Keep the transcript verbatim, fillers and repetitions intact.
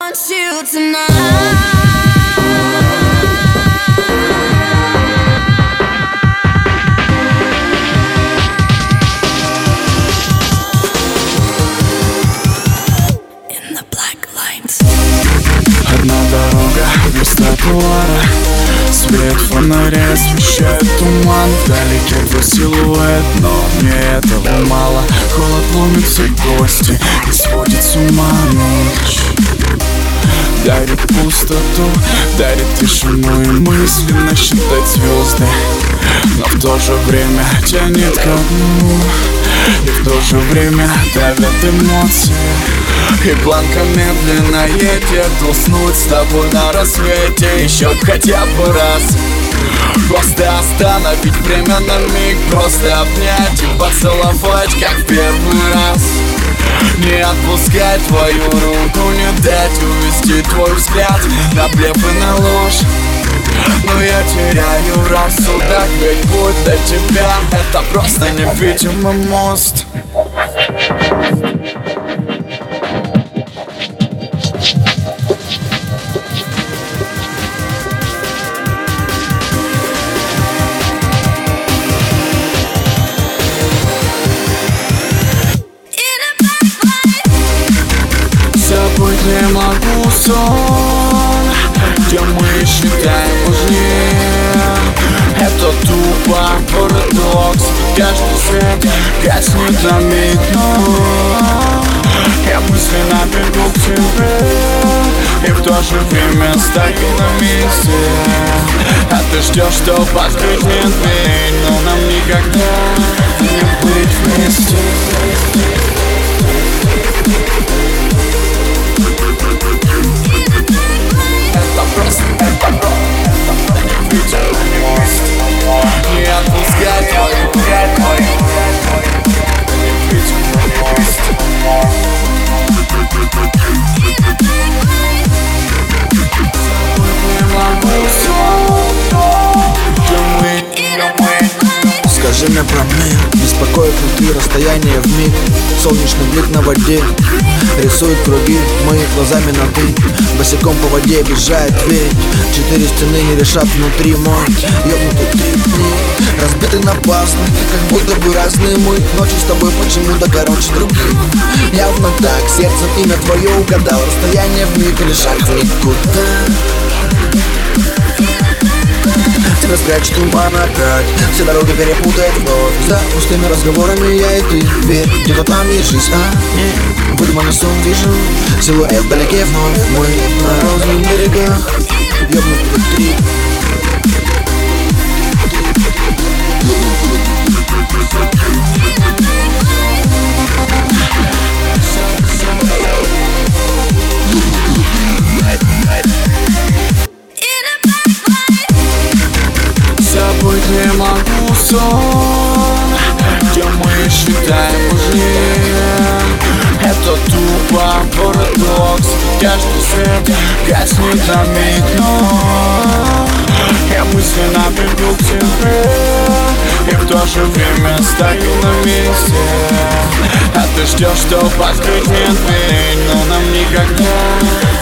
want you tonight. Одна дорога без тротуара, свет фонаря освещает туман. Вдалеке твой силуэт, но мне этого мало. Холод ломит все кости и сводит с ума ночь. Дарит пустоту, дарит тишину и мысленно считать звезды, но в то же время тянет ко дну. И в то же время давят эмоции, и планка медленно едет. Уснуть с тобой на рассвете еще хотя бы раз. Просто остановить время на миг, просто обнять и поцеловать, как в первый раз. Не отпускать твою руку, не дать увести твой взгляд на блеф и на ложь. Но я теряю рассудок, ведь путь до тебя — это просто невидимый мост. Забыть не могу сон, где мы считаем важнее. Это тупо парадокс, каждый свет гаснет на миг, но я мысленно бегу к тебе, и в то же время стою на месте. А ты ждешь, что воскреснет дверь, но нам никогда не быть вместе. Не отпускать твою, невидимый мост. Не могу Скажи мне про мир, беспокоит внутри расстояние в миг. Солнечный блик на воде рисует круги моими глазами на ты. Босиком по воде бежает ведь. Четыре стены не решат внутри мой ёбнутый три дни. Разбиты на пазлы, как будто бы разные мы. Ночи с тобой почему-то короче других. Явно так, сердцем имя твое угадал. Расстояние в миг или шаг в никуда. Тебя спрячет туман опять, все дороги перепутает вновь. За пустыми разговорами я и ты, верь, где-то там есть жизнь, а не выдуманный сон вижу. Силуэт вдалеке вновь, мы на розовых берегах, ёбнутый три. Забыть не могу сон, где мы считаем важнее. Это тупо парадокс, каждый свет гаснет на миг, но я мысленно бегу к тебе, и в то же время стою на месте. А ты ждешь, что воскреснет дверь, но нам никогда